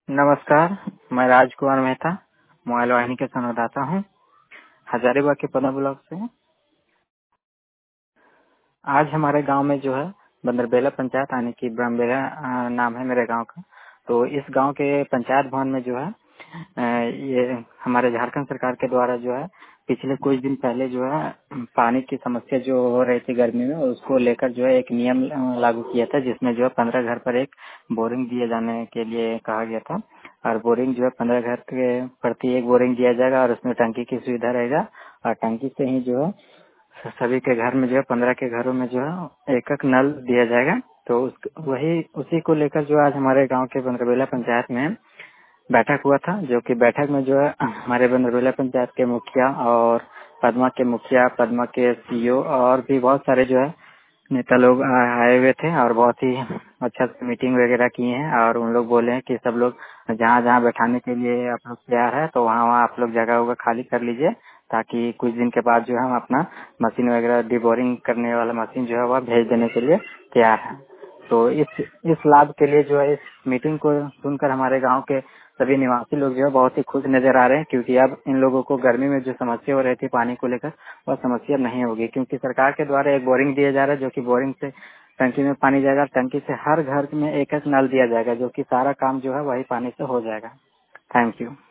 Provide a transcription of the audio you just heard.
नमस्कार, मैं राजकुमार मेहता मोबाइल वाहिनी के संवाददाता हूँ हजारीबाग के पदा ब्लॉक से। आज हमारे गांव में जो है बंदरबेला पंचायत यानी कि ब्रह्मबेला नाम है मेरे गांव का। तो इस गांव के पंचायत भवन में जो है ये हमारे झारखंड सरकार के द्वारा जो है पिछले कुछ दिन पहले जो है पानी की समस्या जो हो रही थी गर्मी में, उसको लेकर जो है एक नियम लागू किया था, जिसमें जो है 15 घर पर एक बोरिंग दिए जाने के लिए कहा गया था। और बोरिंग जो है 15 घर के प्रति एक बोरिंग दिया जाएगा और उसमें टंकी की सुविधा रहेगा। और टंकी से ही जो है सभी के घर में जो है 15 के घरों में जो है एक एक नल दिया जाएगा। तो वही उसी को लेकर जो आज हमारे गांव के बंदरबेला पंचायत में बैठक हुआ था, जो कि बैठक में जो है हमारे बंदरबेला पंचायत के मुखिया और पद्मा के मुखिया, पद्मा के सीईओ और भी बहुत सारे जो है नेता लोग आए हुए थे और बहुत ही अच्छा से मीटिंग वगैरह किए हैं। और उन लोग बोले हैं कि सब लोग जहाँ जहाँ बैठाने के लिए आप लोग तैयार है तो वहाँ वहाँ आप लोग जगह होगा खाली कर लीजिए, ताकि कुछ दिन के बाद जो है हम अपना मशीन वगैरह डिबोरिंग करने वाला मशीन जो है वह भेज देने के लिए तैयार है। तो इस लाभ के लिए जो है इस मीटिंग को सुनकर हमारे गांव के सभी निवासी लोग जो है बहुत ही खुश नजर आ रहे हैं, क्योंकि अब इन लोगों को गर्मी में जो समस्या हो रही थी पानी को लेकर वह समस्या नहीं होगी, क्योंकि सरकार के द्वारा एक बोरिंग दिया जा रहा है, जो कि बोरिंग से टंकी में पानी जाएगा। टंकी से हर घर में एक एक नल दिया जाएगा, जो कि सारा काम जो है वही पानी से हो जाएगा। Thank you.